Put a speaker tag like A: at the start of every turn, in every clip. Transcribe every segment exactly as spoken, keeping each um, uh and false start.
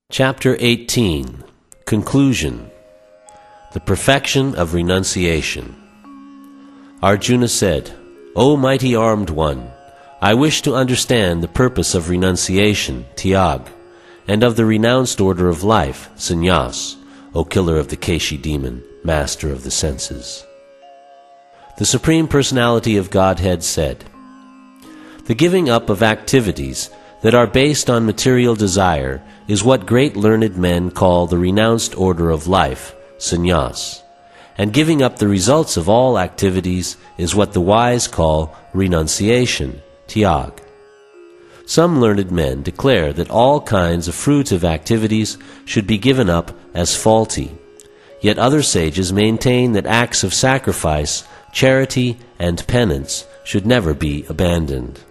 A: Chapter eighteen. Conclusion. The Perfection of Renunciation. Arjuna said, O mighty armed one, I wish to understand the purpose of renunciation, Tyag, and of the renounced order of life, Sannyas, O killer of the Keshi demon, master of the senses. The Supreme Personality of Godhead said, The giving up of activities that are based on material desire is what great learned men call the renounced order of life, sannyas, and giving up the results of all activities is what the wise call renunciation, tyag. Some learned men declare that all kinds of fruitive activities should be given up as faulty, yet other sages maintain that acts of sacrifice, charity, and penance should never be abandoned.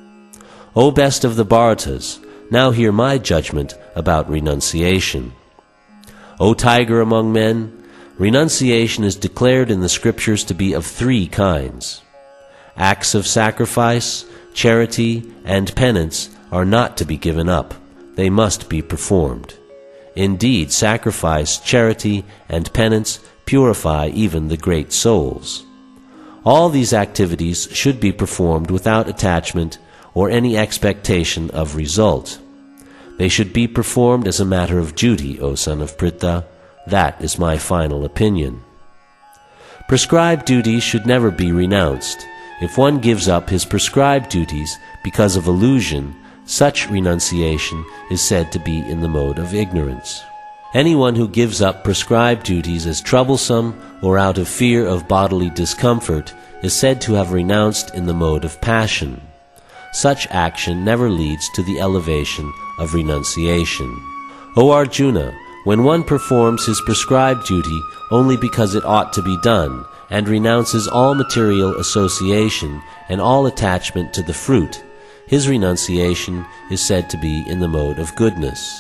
A: O best of the Bharatas, now hear my judgment about renunciation. O tiger among men, renunciation is declared in the scriptures to be of three kinds. Acts of sacrifice, charity, and penance are not to be given up. They must be performed. Indeed, sacrifice, charity, and penance purify even the great souls. All these activities should be performed without attachment or any expectation of result. They should be performed as a matter of duty, O son of Pritha. That is my final opinion. Prescribed duties should never be renounced. If one gives up his prescribed duties because of illusion, such renunciation is said to be in the mode of ignorance. Anyone who gives up prescribed duties as troublesome or out of fear of bodily discomfort is said to have renounced in the mode of passion. Such action never leads to the elevation of renunciation. O Arjuna, when one performs his prescribed duty only because it ought to be done, and renounces all material association and all attachment to the fruit, his renunciation is said to be in the mode of goodness.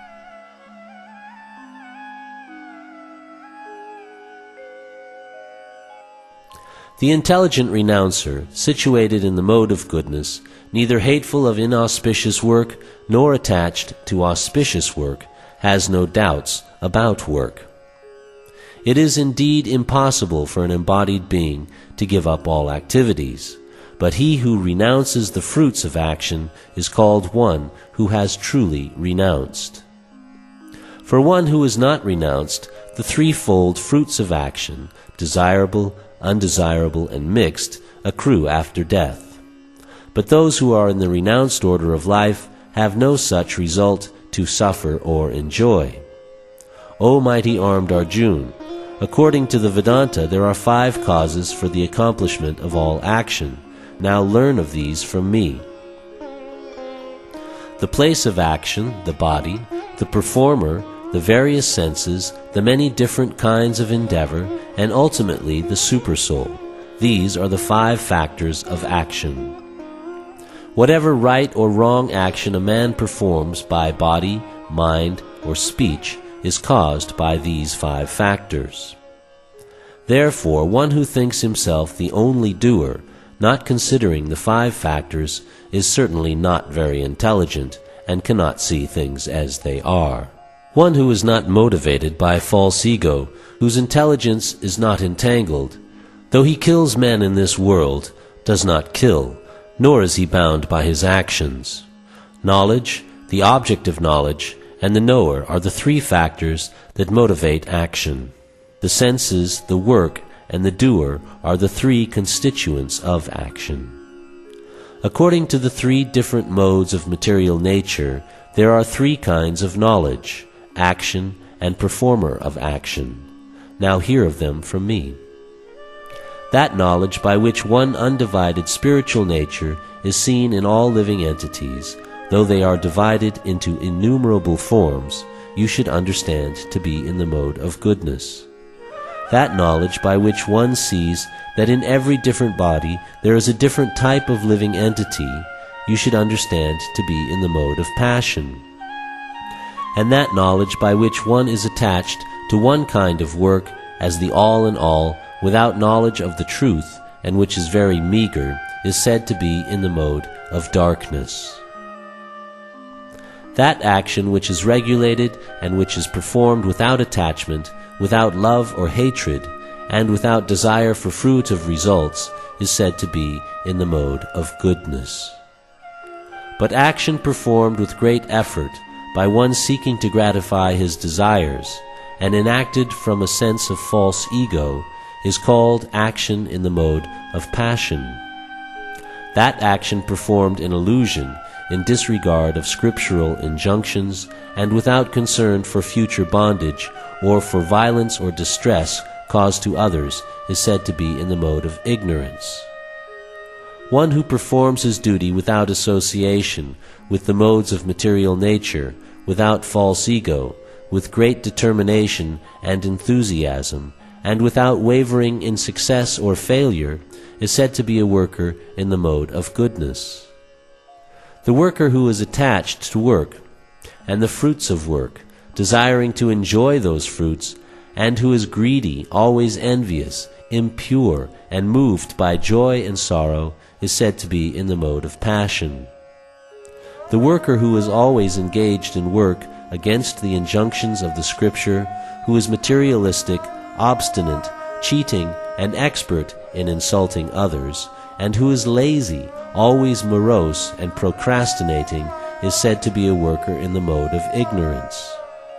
A: The intelligent renouncer, situated in the mode of goodness, neither hateful of inauspicious work nor attached to auspicious work, has no doubts about work. It is indeed impossible for an embodied being to give up all activities, but he who renounces the fruits of action is called one who has truly renounced. For one who is not renounced, the threefold fruits of action, desirable, undesirable, and mixed, accrue after death. But those who are in the renounced order of life have no such result to suffer or enjoy. O mighty armed Arjuna, according to the Vedanta there are five causes for the accomplishment of all action. Now learn of these from me. The place of action, the body, the performer, the various senses, the many different kinds of endeavor, and ultimately the supersoul. These are the five factors of action. Whatever right or wrong action a man performs by body, mind, or speech is caused by these five factors. Therefore, one who thinks himself the only doer, not considering the five factors, is certainly not very intelligent and cannot see things as they are. One who is not motivated by false ego, whose intelligence is not entangled, though he kills men in this world, does not kill, nor is he bound by his actions. Knowledge, the object of knowledge, and the knower are the three factors that motivate action. The senses, the work, and the doer are the three constituents of action. According to the three different modes of material nature, there are three kinds of knowledge, action, and performer of action. Now hear of them from me. That knowledge by which one undivided spiritual nature is seen in all living entities, though they are divided into innumerable forms, you should understand to be in the mode of goodness. That knowledge by which one sees that in every different body there is a different type of living entity, you should understand to be in the mode of passion. And that knowledge by which one is attached to one kind of work as the all-in-all, without knowledge of the truth, and which is very meager, is said to be in the mode of darkness. That action which is regulated and which is performed without attachment, without love or hatred, and without desire for fruit of results, is said to be in the mode of goodness. But action performed with great effort by one seeking to gratify his desires, and enacted from a sense of false ego, is called action in the mode of passion. That action performed in illusion, in disregard of scriptural injunctions, and without concern for future bondage, or for violence or distress caused to others, is said to be in the mode of ignorance. One who performs his duty without association with the modes of material nature, without false ego, with great determination and enthusiasm, and without wavering in success or failure, is said to be a worker in the mode of goodness. The worker who is attached to work and the fruits of work, desiring to enjoy those fruits, and who is greedy, always envious, impure, and moved by joy and sorrow, is said to be in the mode of passion. The worker who is always engaged in work against the injunctions of the Scripture, who is materialistic, obstinate, cheating, and expert in insulting others, and who is lazy, always morose and procrastinating, is said to be a worker in the mode of ignorance.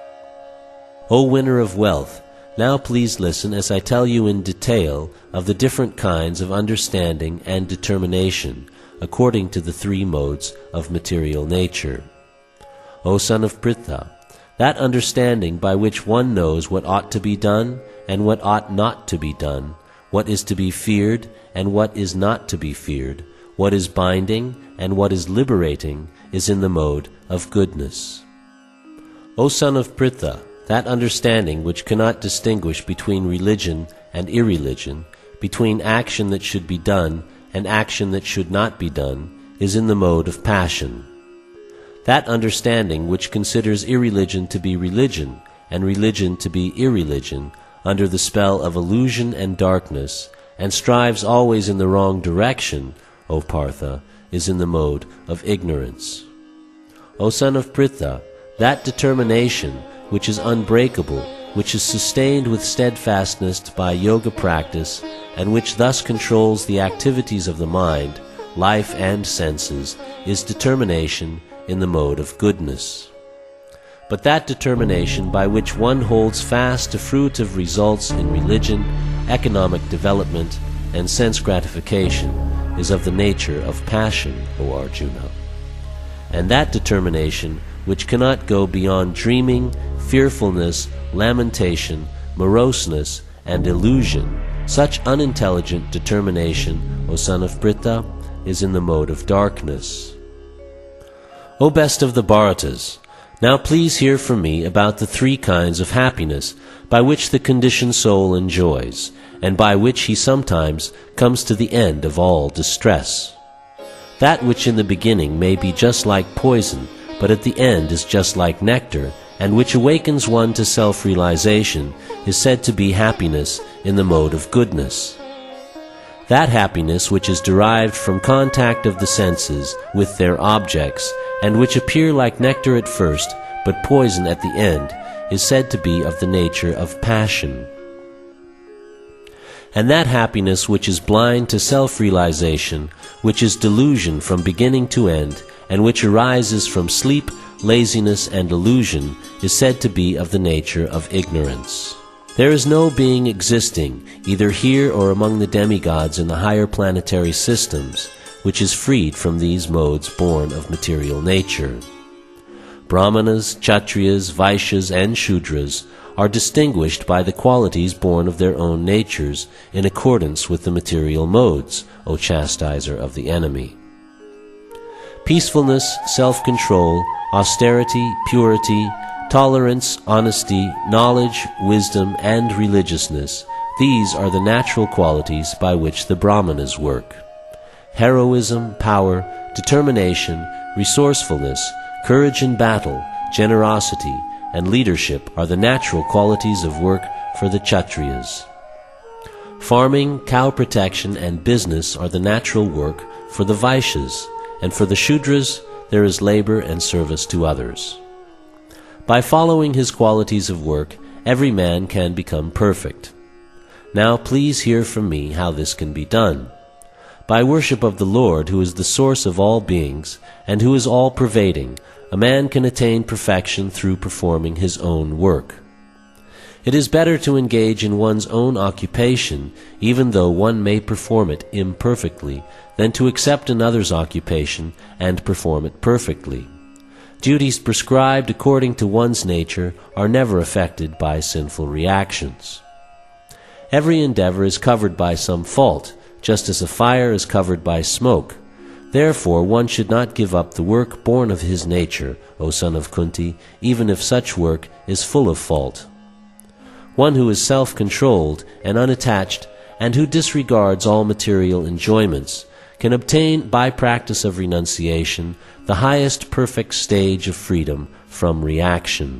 A: O winner of wealth, now please listen as I tell you in detail of the different kinds of understanding and determination according to the three modes of material nature. O son of Pritha, that understanding by which one knows what ought to be done and what ought not to be done, what is to be feared and what is not to be feared, what is binding and what is liberating, is in the mode of goodness. O son of Pritha, that understanding which cannot distinguish between religion and irreligion, between action that should be done and action that should not be done, is in the mode of passion. That understanding which considers irreligion to be religion and religion to be irreligion under the spell of illusion and darkness, and strives always in the wrong direction, O Partha, is in the mode of ignorance. O son of Pritha, that determination which is unbreakable, which is sustained with steadfastness by yoga practice, and which thus controls the activities of the mind, life and senses, is determination in the mode of goodness. But that determination by which one holds fast to fruit of results in religion, economic development, and sense gratification is of the nature of passion, O Arjuna. And that determination which cannot go beyond dreaming, fearfulness, lamentation, moroseness, and illusion, such unintelligent determination, O son of Pritha, is in the mode of darkness. O best of the Bharatas, now please hear from me about the three kinds of happiness by which the conditioned soul enjoys, and by which he sometimes comes to the end of all distress. That which in the beginning may be just like poison, but at the end is just like nectar, and which awakens one to self-realization, is said to be happiness in the mode of goodness. That happiness which is derived from contact of the senses with their objects, and which appear like nectar at first, but poison at the end, is said to be of the nature of passion. And that happiness which is blind to self-realization, which is delusion from beginning to end, and which arises from sleep, laziness, and illusion, is said to be of the nature of ignorance. There is no being existing, either here or among the demigods in the higher planetary systems, which is freed from these modes born of material nature. Brahmanas, Kshatriyas, Vaishyas, and Shudras are distinguished by the qualities born of their own natures in accordance with the material modes, O chastiser of the enemy. Peacefulness, self-control, austerity, purity, tolerance, honesty, knowledge, wisdom, and religiousness, these are the natural qualities by which the Brahmanas work. Heroism, power, determination, resourcefulness, courage in battle, generosity, and leadership are the natural qualities of work for the Kshatriyas. Farming, cow protection, and business are the natural work for the Vaishyas, and for the Shudras, there is labor and service to others. By following his qualities of work, every man can become perfect. Now please hear from me how this can be done. By worship of the Lord, who is the source of all beings, and who is all-pervading, a man can attain perfection through performing his own work. It is better to engage in one's own occupation, even though one may perform it imperfectly, than to accept another's occupation and perform it perfectly. Duties prescribed according to one's nature are never affected by sinful reactions. Every endeavor is covered by some fault, just as a fire is covered by smoke. Therefore one should not give up the work born of his nature, O son of Kunti, even if such work is full of fault. One who is self-controlled and unattached, and who disregards all material enjoyments, can obtain, by practice of renunciation, the highest perfect stage of freedom from reaction.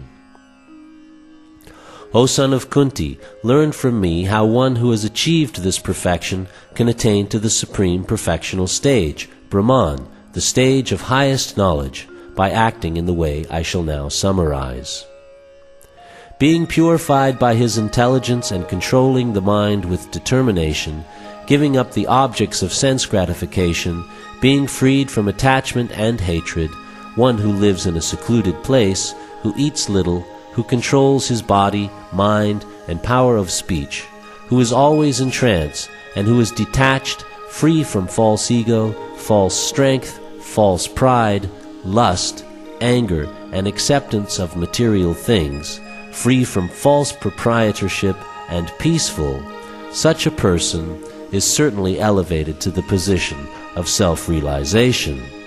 A: O son of Kunti, learn from me how one who has achieved this perfection can attain to the supreme perfectional stage, Brahman, the stage of highest knowledge, by acting in the way I shall now summarize. Being purified by his intelligence and controlling the mind with determination, giving up the objects of sense gratification, being freed from attachment and hatred, one who lives in a secluded place, who eats little, who controls his body, mind, and power of speech, who is always in trance, and who is detached, free from false ego, false strength, false pride, lust, anger, and acceptance of material things, free from false proprietorship, and peaceful, such a person is certainly elevated to the position of self-realization.